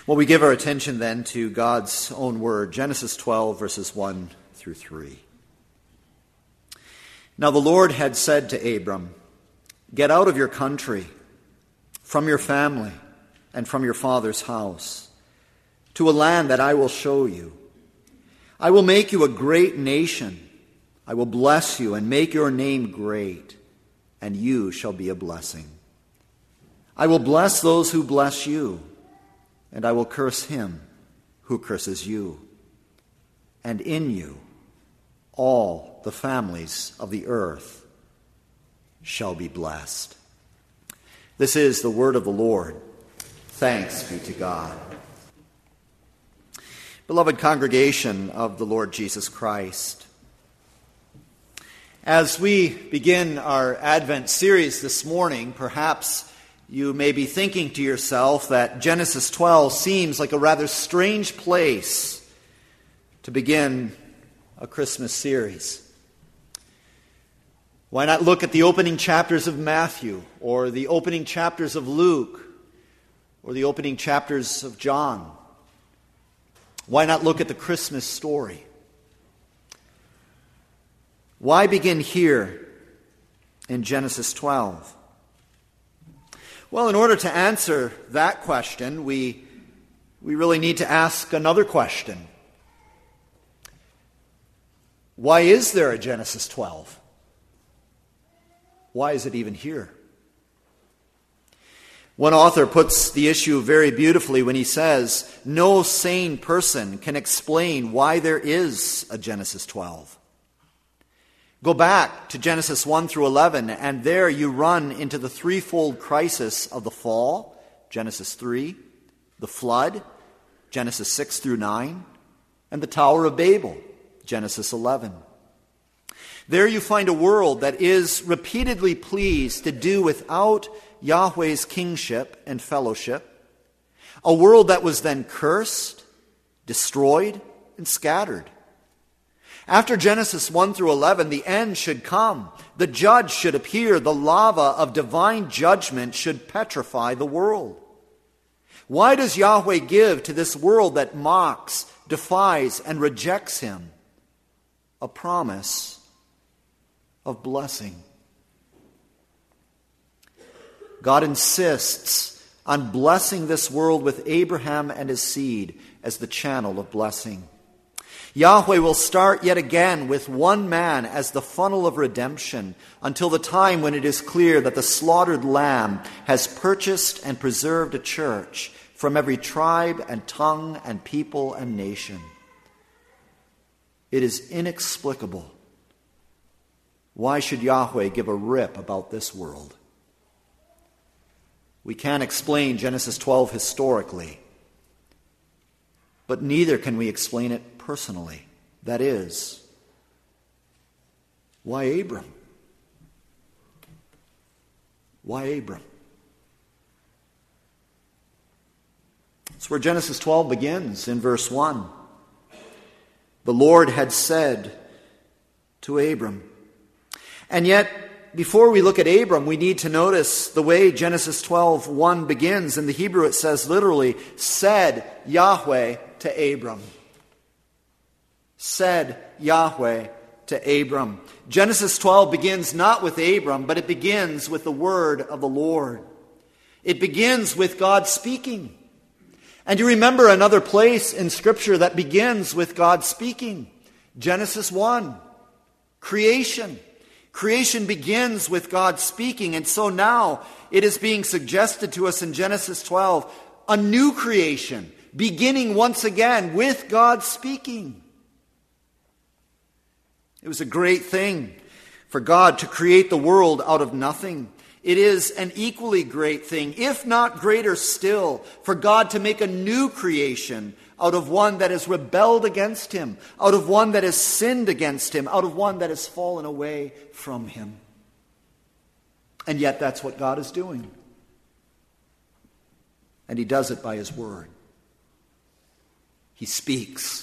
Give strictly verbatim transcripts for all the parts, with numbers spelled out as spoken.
Well, we give our attention then to God's own word, Genesis twelve, verses one through three. Now the Lord had said to Abram, "Get out of your country, from your family, and from your father's house, to a land that I will show you. I will make you a great nation. I will bless you and make your name great, and you shall be a blessing. I will bless those who bless you, and I will curse him who curses you. And in you all the families of the earth shall be blessed." This is the word of the Lord. Thanks be to God. Beloved congregation of the Lord Jesus Christ, as we begin our Advent series this morning, perhaps you may be thinking to yourself that Genesis twelve seems like a rather strange place to begin a Christmas series. Why not look at the opening chapters of Matthew, or the opening chapters of Luke, or the opening chapters of John? Why not look at the Christmas story? Why begin here in Genesis twelve? Well, in order to answer that question, we, we really need to ask another question. Why is there a Genesis twelve? Why is it even here? One author puts the issue very beautifully when he says, "No sane person can explain why there is a Genesis twelve. Go back to Genesis one through eleven, and there you run into the threefold crisis of the fall, Genesis three, the flood, Genesis six through nine, and the Tower of Babel, Genesis eleven. There you find a world that is repeatedly pleased to do without Yahweh's kingship and fellowship, a world that was then cursed, destroyed, and scattered. After Genesis one through eleven, the end should come. The judge should appear. The lava of divine judgment should petrify the world. Why does Yahweh give to this world that mocks, defies, and rejects him a promise of blessing? God insists on blessing this world with Abraham and his seed as the channel of blessing. Yahweh will start yet again with one man as the funnel of redemption until the time when it is clear that the slaughtered lamb has purchased and preserved a church from every tribe and tongue and people and nation. It is inexplicable. Why should Yahweh give a rip about this world? We can't explain Genesis twelve historically, but neither can we explain it personally. That is, why Abram? Why Abram? It's where Genesis twelve begins in verse one. The Lord had said to Abram. And yet, before we look at Abram, we need to notice the way Genesis twelve one begins. In the Hebrew it says literally, said Yahweh to Abram. Said Yahweh to Abram. Genesis twelve begins not with Abram, but it begins with the word of the Lord. It begins with God speaking. And you remember another place in Scripture that begins with God speaking. Genesis one, creation. Creation begins with God speaking, and so now it is being suggested to us in Genesis twelve, a new creation, beginning once again with God speaking. It was a great thing for God to create the world out of nothing. It is an equally great thing, if not greater still, for God to make a new creation out of one that has rebelled against him, out of one that has sinned against him, out of one that has fallen away from him. And yet that's what God is doing. And he does it by his word. He speaks.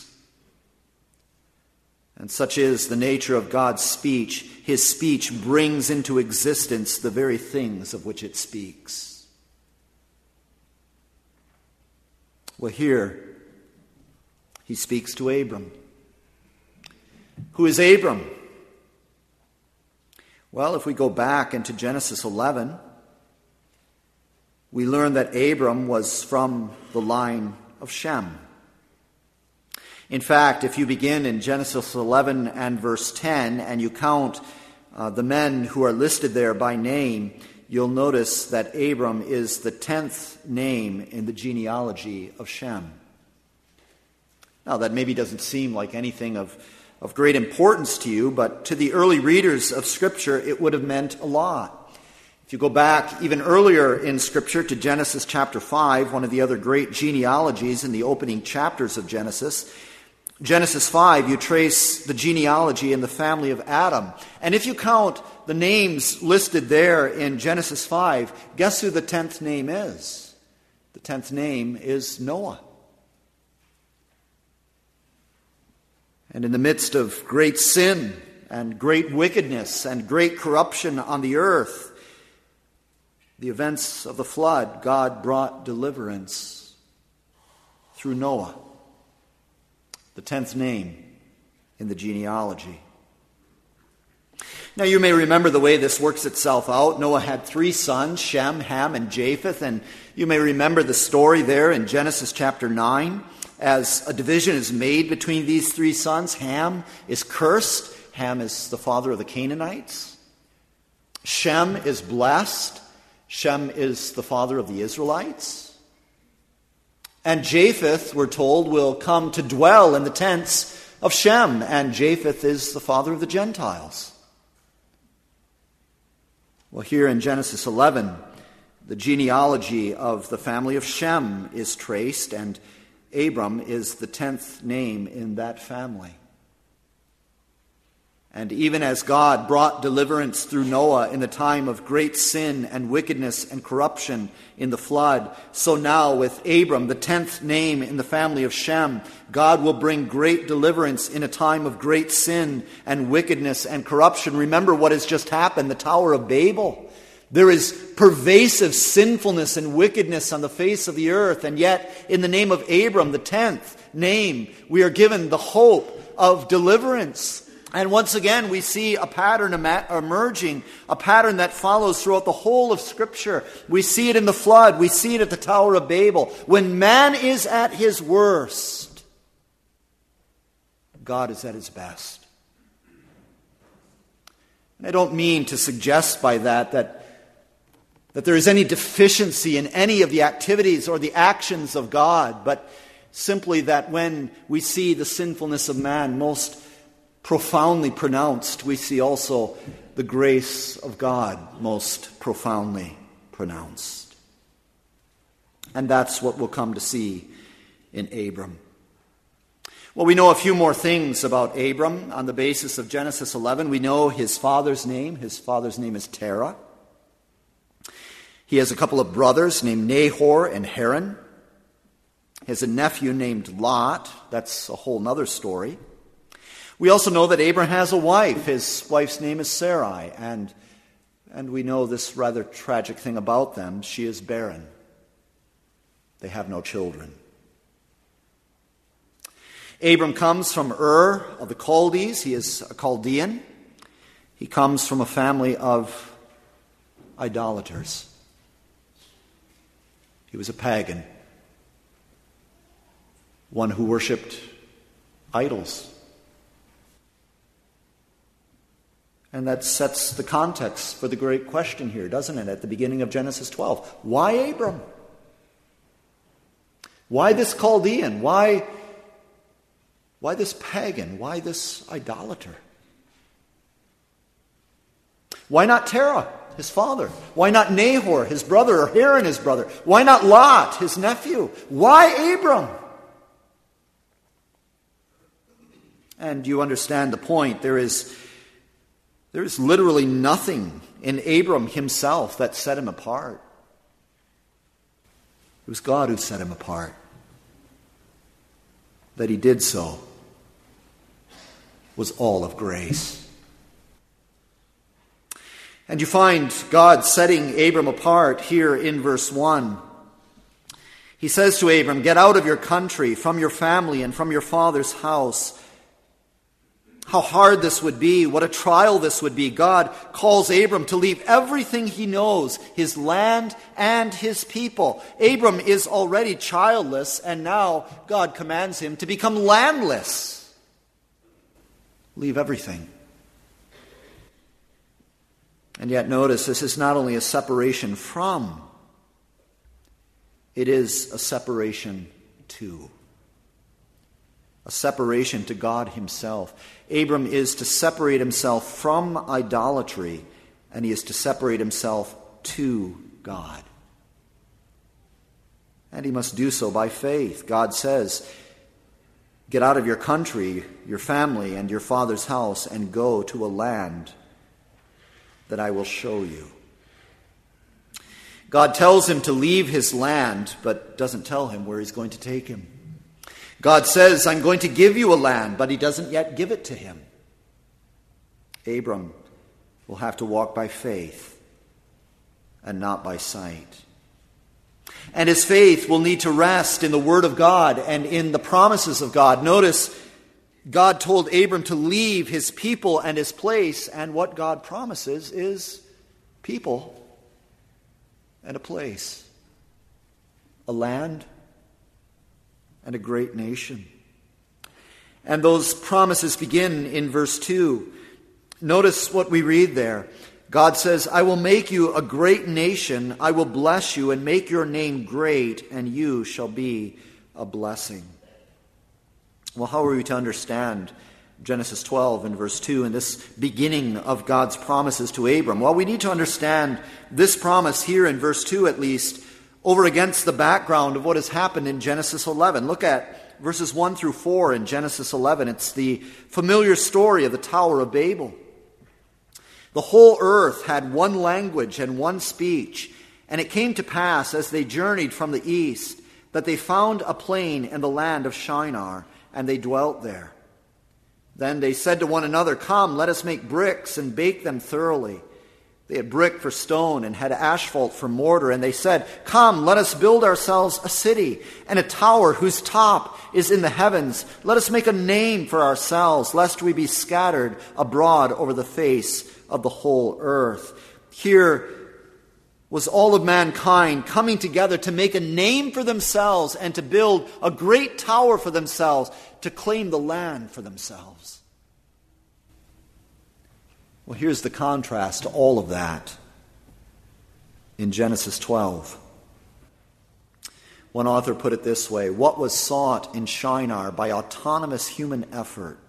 And such is the nature of God's speech. His speech brings into existence the very things of which it speaks. Well, here he speaks to Abram. Who is Abram? Well, if we go back into Genesis eleven, we learn that Abram was from the line of Shem. In fact, if you begin in Genesis eleven and verse ten and you count uh, the men who are listed there by name, you'll notice that Abram is the tenth name in the genealogy of Shem. Now, that maybe doesn't seem like anything of, of great importance to you, but to the early readers of Scripture, it would have meant a lot. If you go back even earlier in Scripture to Genesis chapter five, one of the other great genealogies in the opening chapters of Genesis, Genesis five, you trace the genealogy in the family of Adam. And if you count the names listed there in Genesis five, guess who the tenth name is? The tenth name is Noah. And in the midst of great sin and great wickedness and great corruption on the earth, the events of the flood, God brought deliverance through Noah, the tenth name in the genealogy. Now, you may remember the way this works itself out. Noah had three sons, Shem, Ham, and Japheth, and you may remember the story there in Genesis chapter nine. As a division is made between these three sons, Ham is cursed. Ham is the father of the Canaanites. Shem is blessed. Shem is the father of the Israelites. And Japheth, we're told, will come to dwell in the tents of Shem, and Japheth is the father of the Gentiles. Well, here in Genesis eleven, the genealogy of the family of Shem is traced, and Abram is the tenth name in that family. And even as God brought deliverance through Noah in the time of great sin and wickedness and corruption in the flood, so now with Abram, the tenth name in the family of Shem, God will bring great deliverance in a time of great sin and wickedness and corruption. Remember what has just happened, the Tower of Babel. There is pervasive sinfulness and wickedness on the face of the earth, and yet in the name of Abram, the tenth name, we are given the hope of deliverance. And once again, we see a pattern emerging, a pattern that follows throughout the whole of Scripture. We see it in the flood. We see it at the Tower of Babel. When man is at his worst, God is at his best. And I don't mean to suggest by that that, that there is any deficiency in any of the activities or the actions of God, but simply that when we see the sinfulness of man most profoundly pronounced, we see also the grace of God most profoundly pronounced. And that's what we'll come to see in Abram. Well, we know a few more things about Abram on the basis of Genesis eleven. We know his father's name. His father's name is Terah. He has a couple of brothers named Nahor and Haran. He has a nephew named Lot. That's a whole other story. We also know that Abram has a wife. His wife's name is Sarai, and, and we know this rather tragic thing about them. She is barren. They have no children. Abram comes from Ur of the Chaldees. He is a Chaldean. He comes from a family of idolaters. He was a pagan, one who worshipped idols. And that sets the context for the great question here, doesn't it, at the beginning of Genesis twelve. Why Abram? Why this Chaldean? Why, why this pagan? Why this idolater? Why not Terah, his father? Why not Nahor, his brother, or Haran, his brother? Why not Lot, his nephew? Why Abram? And you understand the point. There is There is literally nothing in Abram himself that set him apart. It was God who set him apart. That he did so was all of grace. And you find God setting Abram apart here in verse one. He says to Abram, get out of your country, from your family, and from your father's house. How hard this would be, what a trial this would be. God calls Abram to leave everything he knows, his land and his people. Abram is already childless, and now God commands him to become landless. Leave everything. And yet notice, this is not only a separation from, it is a separation to. A separation to God himself. Abram is to separate himself from idolatry, and he is to separate himself to God. And he must do so by faith. God says, get out of your country, your family, and your father's house, and go to a land that I will show you. God tells him to leave his land, but doesn't tell him where he's going to take him. God says, I'm going to give you a land, but he doesn't yet give it to him. Abram will have to walk by faith and not by sight. And his faith will need to rest in the Word of God and in the promises of God. Notice, God told Abram to leave his people and his place, and what God promises is people and a place, a land and a great nation. And those promises begin in verse two. Notice what we read there. God says, I will make you a great nation, I will bless you and make your name great, and you shall be a blessing. Well, how are we to understand Genesis twelve and verse two and this beginning of God's promises to Abram? Well, we need to understand this promise here in verse two at least over against the background of what has happened in Genesis eleven. Look at verses one through four in Genesis eleven. It's the familiar story of the Tower of Babel. The whole earth had one language and one speech, and it came to pass as they journeyed from the east that they found a plain in the land of Shinar, and they dwelt there. Then they said to one another, come, let us make bricks and bake them thoroughly. They had brick for stone and had asphalt for mortar, and they said, come, let us build ourselves a city and a tower whose top is in the heavens. Let us make a name for ourselves, lest we be scattered abroad over the face of the whole earth. Here was all of mankind coming together to make a name for themselves and to build a great tower for themselves, to claim the land for themselves. Well, here's the contrast to all of that in Genesis twelve. One author put it this way: what was sought in Shinar by autonomous human effort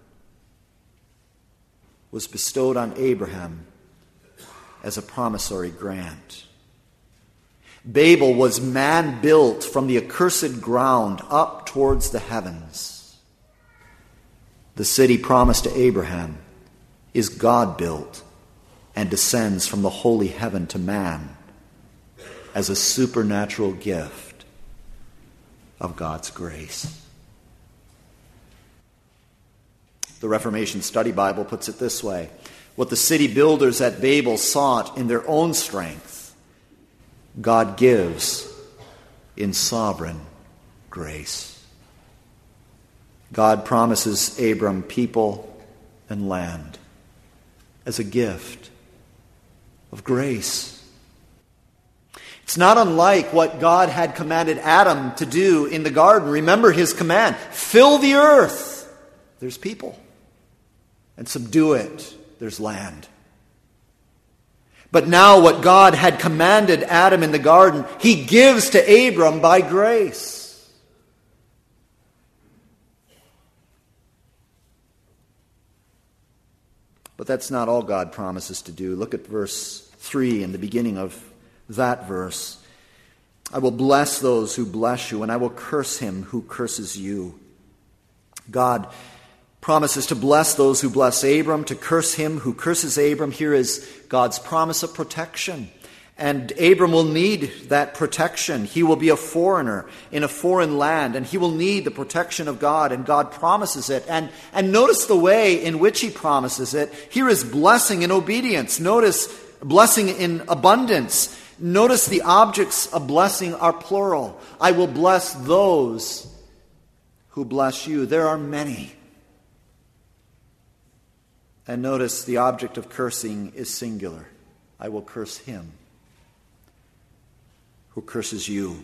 was bestowed on Abraham as a promissory grant. Babel was man built from the accursed ground up towards the heavens. The city promised to Abraham is God built and descends from the holy heaven to man as a supernatural gift of God's grace. The Reformation Study Bible puts it this way: what the city builders at Babel sought in their own strength, God gives in sovereign grace. God promises Abram people and land as a gift of grace. It's not unlike what God had commanded Adam to do in the garden. Remember his command: fill the earth. There's people. And subdue it. There's land. But now what God had commanded Adam in the garden, he gives to Abram by grace. But that's not all God promises to do. Look at verse three in the beginning of that verse. I will bless those who bless you, and I will curse him who curses you. God promises to bless those who bless Abram, to curse him who curses Abram. Here is God's promise of protection. And Abram will need that protection. He will be a foreigner in a foreign land, and he will need the protection of God, and God promises it. And, and notice the way in which he promises it. Here is blessing and obedience. Notice blessing in abundance. Notice the objects of blessing are plural. I will bless those who bless you. There are many. And notice the object of cursing is singular. I will curse him who curses you.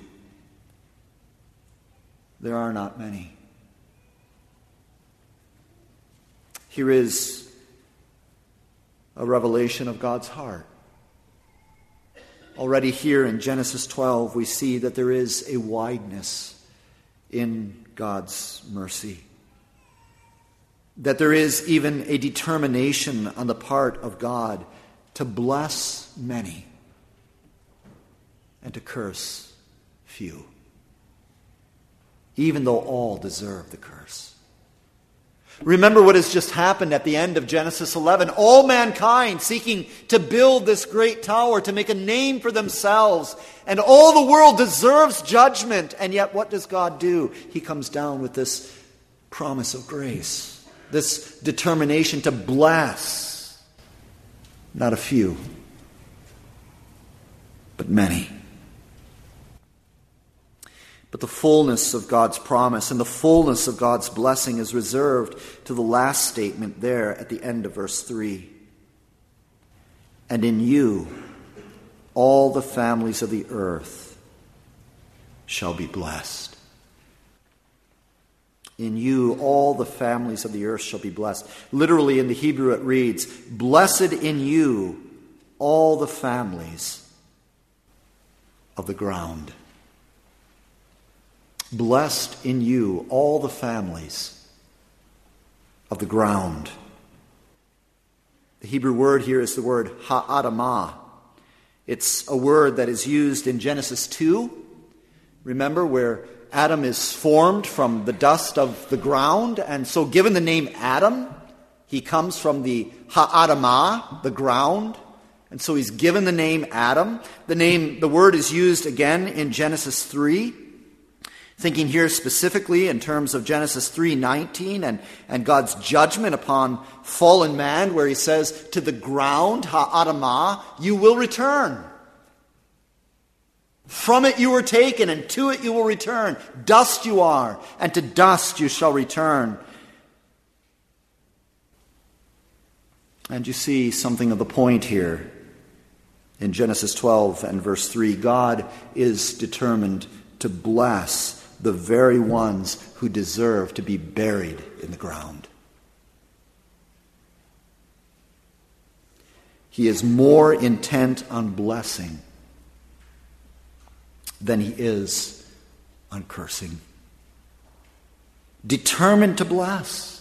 There are not many. Here is a revelation of God's heart. Already here in Genesis twelve, we see that there is a wideness in God's mercy. That there is even a determination on the part of God to bless many and to curse few, even though all deserve the curse. Remember what has just happened at the end of Genesis eleven. All mankind seeking to build this great tower, to make a name for themselves. And all the world deserves judgment. And yet what does God do? He comes down with this promise of grace. This determination to bless. Not a few, but many. But the fullness of God's promise and the fullness of God's blessing is reserved to the last statement there at the end of verse three. And in you, all the families of the earth shall be blessed. In you, all the families of the earth shall be blessed. Literally in the Hebrew it reads, blessed in you, all the families of the ground. Blessed in you, all the families of the ground. The Hebrew word here is the word ha'adamah. It's a word that is used in Genesis two. Remember, where Adam is formed from the dust of the ground, and so given the name Adam, he comes from the ha'adamah, the ground, and so he's given the name Adam. The name, the word is used again in Genesis three. Thinking here specifically in terms of Genesis three nineteen and, and God's judgment upon fallen man, where he says, to the ground, ha'adamah, you will return. From it you were taken, and to it you will return. Dust you are, and to dust you shall return. And you see something of the point here in Genesis twelve and verse three. God is determined to bless the very ones who deserve to be buried in the ground. He is more intent on blessing than he is on cursing. Determined to bless.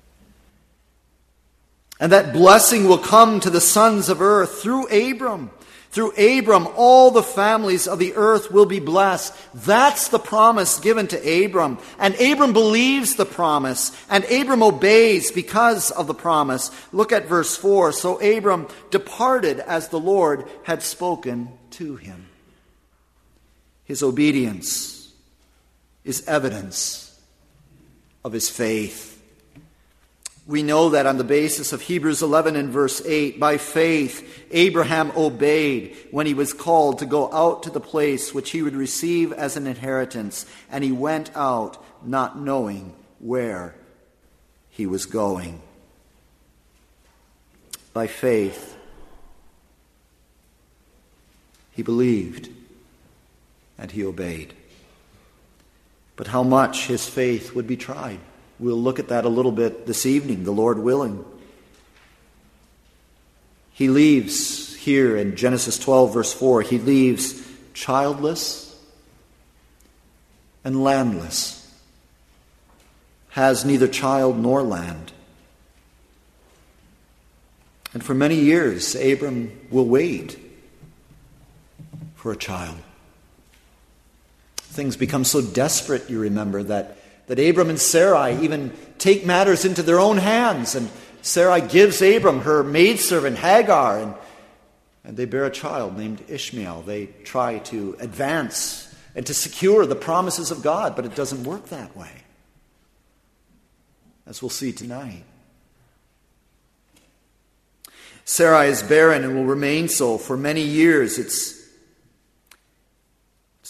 And that blessing will come to the sons of earth through Abram. Through Abram, all the families of the earth will be blessed. That's the promise given to Abram. And Abram believes the promise. And Abram obeys because of the promise. Look at verse four. So Abram departed as the Lord had spoken to him. His obedience is evidence of his faith. We know that on the basis of Hebrews eleven and verse eight, by faith Abraham obeyed when he was called to go out to the place which he would receive as an inheritance, and he went out not knowing where he was going. By faith he believed and he obeyed. But how much his faith would be tried? We'll look at that a little bit this evening, the Lord willing. He leaves here in Genesis twelve, verse four, he leaves childless and landless, has neither child nor land. And for many years, Abram will wait for a child. Things become so desperate, you remember, that That Abram and Sarai even take matters into their own hands. And Sarai gives Abram her maidservant Hagar, and, and they bear a child named Ishmael. They try to advance and to secure the promises of God, but it doesn't work that way, as we'll see tonight. Sarai is barren and will remain so for many years. It's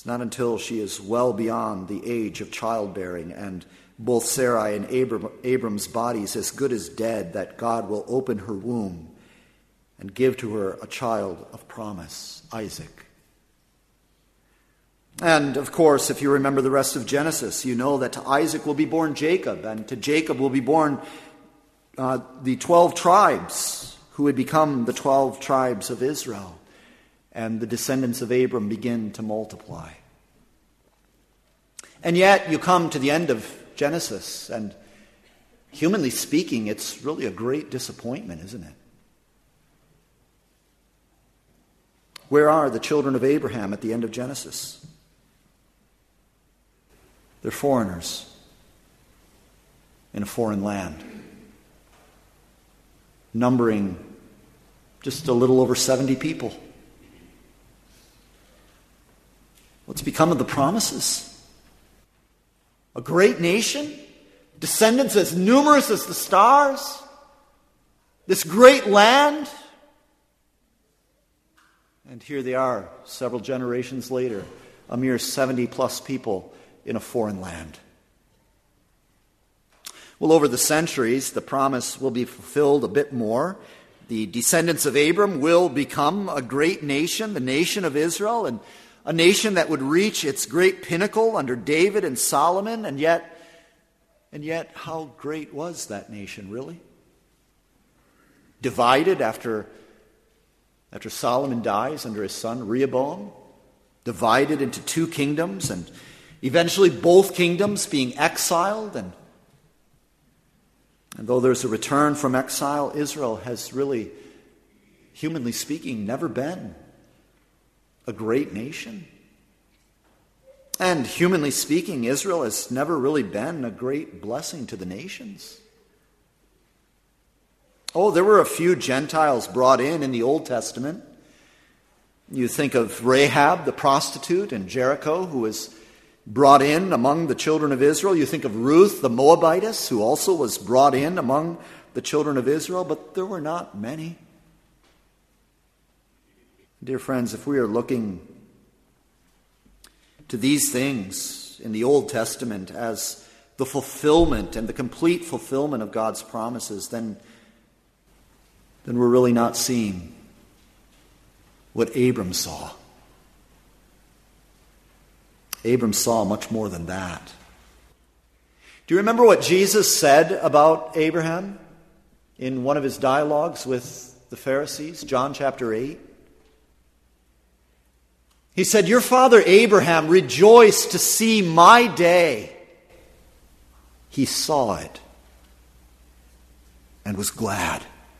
It's not until she is well beyond the age of childbearing and both Sarai and Abram, Abram's bodies as good as dead that God will open her womb and give to her a child of promise, Isaac. And, of course, if you remember the rest of Genesis, you know that to Isaac will be born Jacob, and to Jacob will be born uh, the twelve tribes who would become the twelve tribes of Israel. And the descendants of Abram begin to multiply. And yet you come to the end of Genesis, and humanly speaking, it's really a great disappointment, isn't it? Where are the children of Abraham at the end of Genesis? They're foreigners in a foreign land, numbering just a little over seventy people. What's become of the promises? A great nation, descendants as numerous as the stars, this great land. And here they are, several generations later, a mere seventy plus people in a foreign land. Well, over the centuries, the promise will be fulfilled a bit more. The descendants of Abram will become a great nation, the nation of Israel, and a nation that would reach its great pinnacle under David and Solomon. And yet, and yet, how great was that nation, really? Divided after, after Solomon dies under his son Rehoboam. Divided into two kingdoms, and eventually both kingdoms being exiled. And, and though there's a return from exile, Israel has really, humanly speaking, never been a great nation. And humanly speaking, Israel has never really been a great blessing to the nations. Oh, there were a few Gentiles brought in in the Old Testament. You think of Rahab, the prostitute in Jericho, who was brought in among the children of Israel. You think of Ruth, the Moabitess, who also was brought in among the children of Israel, but there were not many. Dear friends, if we are looking to these things in the Old Testament as the fulfillment and the complete fulfillment of God's promises, then, then we're really not seeing what Abram saw. Abram saw much more than that. Do you remember what Jesus said about Abraham in one of his dialogues with the Pharisees? John chapter eight. He said, "Your father Abraham rejoiced to see my day. He saw it and was glad."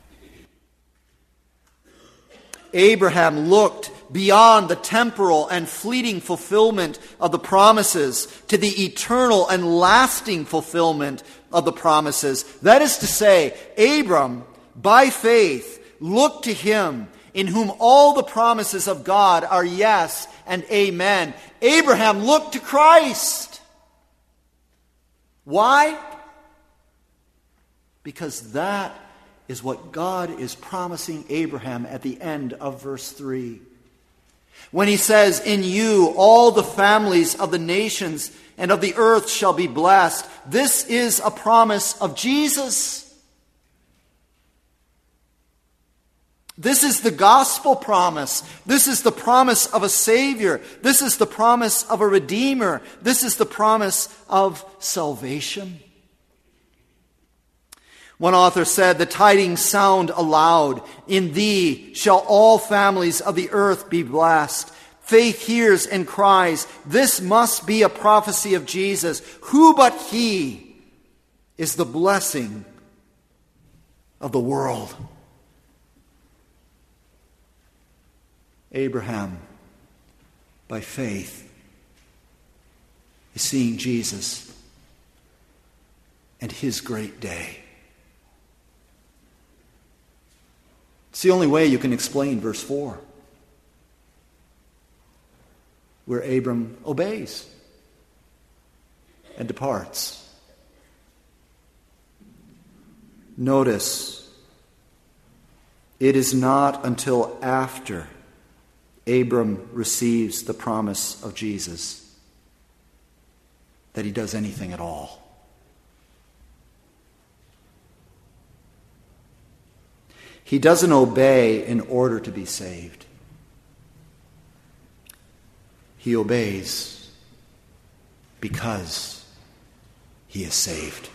Abraham looked beyond the temporal and fleeting fulfillment of the promises to the eternal and lasting fulfillment of the promises. That is to say, Abram, by faith, looked to him in whom all the promises of God are yes and amen. Abraham looked to Christ. Why? Because that is what God is promising Abraham at the end of verse three. When he says, "In you all the families of the nations and of the earth shall be blessed," this is a promise of Jesus. This is the gospel promise. This is the promise of a Savior. This is the promise of a Redeemer. This is the promise of salvation. One author said, "The tidings sound aloud. In thee shall all families of the earth be blessed." Faith hears and cries, this must be a prophecy of Jesus. Who but he is the blessing of the world? Abraham, by faith, is seeing Jesus and his great day. It's the only way you can explain verse four, where Abram obeys and departs. Notice, it is not until after Abram receives the promise of Jesus that he does anything at all. He doesn't obey in order to be saved. He obeys because he is saved.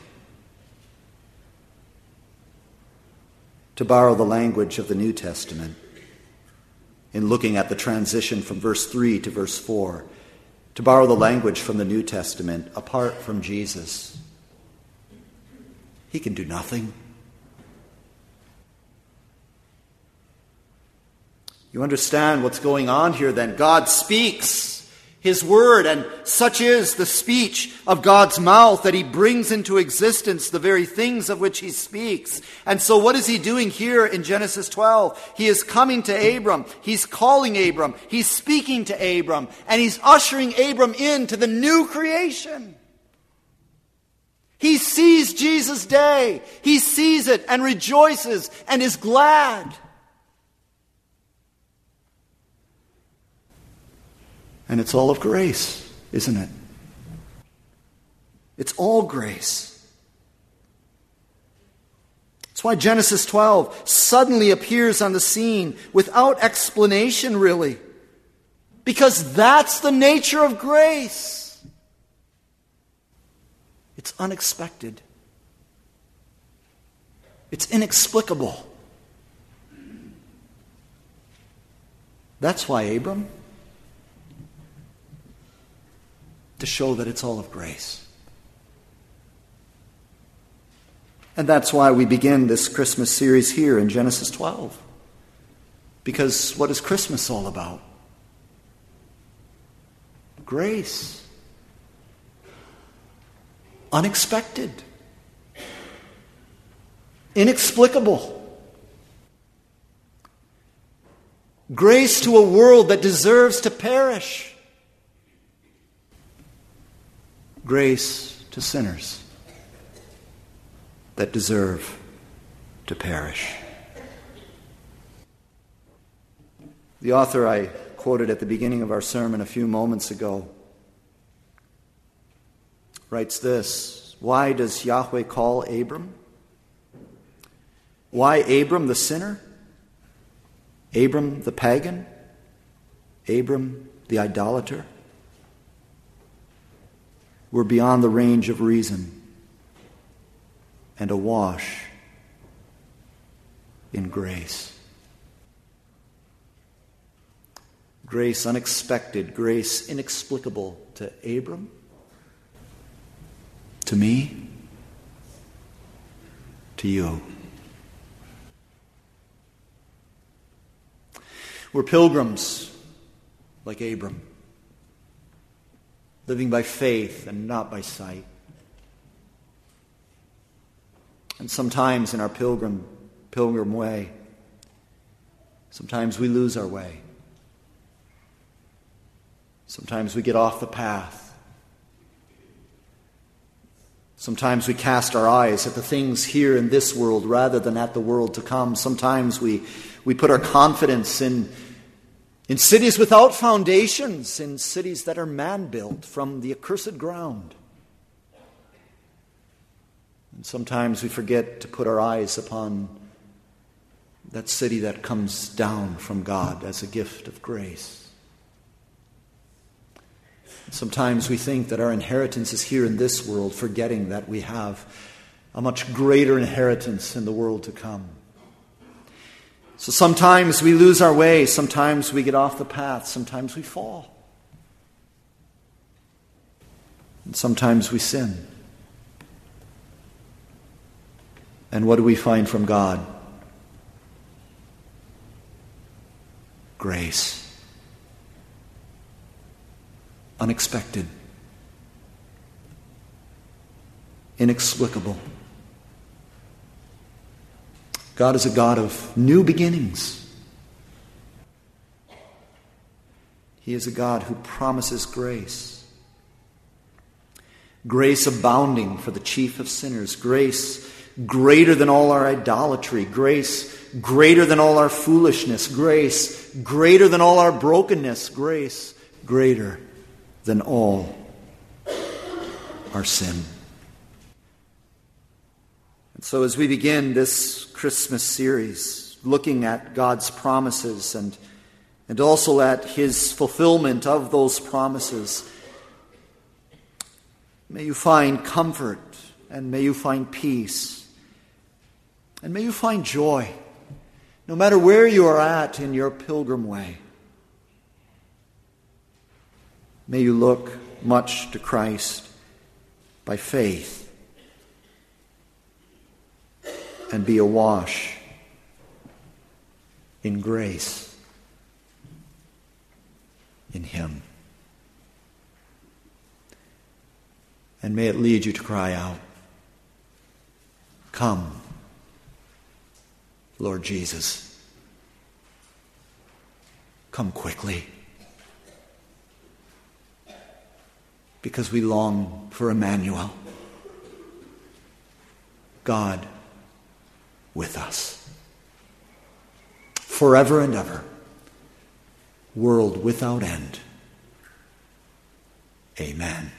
To borrow the language of the New Testament, in looking at the transition from verse three to verse four, to borrow the language from the New Testament, apart from Jesus, he can do nothing. You understand what's going on here then. God speaks his word, and such is the speech of God's mouth that he brings into existence the very things of which he speaks. And so what is he doing here in Genesis twelve? He is coming to Abram. He's calling Abram. He's speaking to Abram. And he's ushering Abram into the new creation. He sees Jesus' day. He sees it and rejoices and is glad. And it's all of grace, isn't it? It's all grace. That's why Genesis twelve suddenly appears on the scene without explanation, really. Because that's the nature of grace. It's unexpected. It's inexplicable. That's why Abram, to show that it's all of grace. And that's why we begin this Christmas series here in Genesis twelve. Because what is Christmas all about? Grace. Unexpected. Inexplicable. Grace to a world that deserves to perish. Grace to sinners that deserve to perish. The author I quoted at the beginning of our sermon a few moments ago writes this: why does Yahweh call Abram? Why Abram the sinner? Abram the pagan? Abram the idolater? We're beyond the range of reason and awash in grace. Grace unexpected, grace inexplicable to Abram, to me, to you. We're pilgrims like Abram, living by faith and not by sight. And sometimes in our pilgrim pilgrim way, sometimes we lose our way. Sometimes we get off the path. Sometimes we cast our eyes at the things here in this world rather than at the world to come. Sometimes we, we put our confidence in In cities without foundations, in cities that are man-built from the accursed ground. And sometimes we forget to put our eyes upon that city that comes down from God as a gift of grace. And sometimes we think that our inheritance is here in this world, forgetting that we have a much greater inheritance in the world to come. So sometimes we lose our way, sometimes we get off the path, sometimes we fall. And sometimes we sin. And what do we find from God? Grace. Unexpected. Inexplicable. God is a God of new beginnings. He is a God who promises grace. Grace abounding for the chief of sinners. Grace greater than all our idolatry, grace greater than all our foolishness, grace greater than all our brokenness, grace greater than all our sin. And so as we begin this Christmas series, looking at God's promises and, and also at His fulfillment of those promises, may you find comfort and may you find peace and may you find joy, no matter where you are at in your pilgrim way. May you look much to Christ by faith and be awash in grace in Him. And may it lead you to cry out, "Come, Lord Jesus. Come quickly." Because we long for Emmanuel, God with us, forever and ever, world without end. Amen.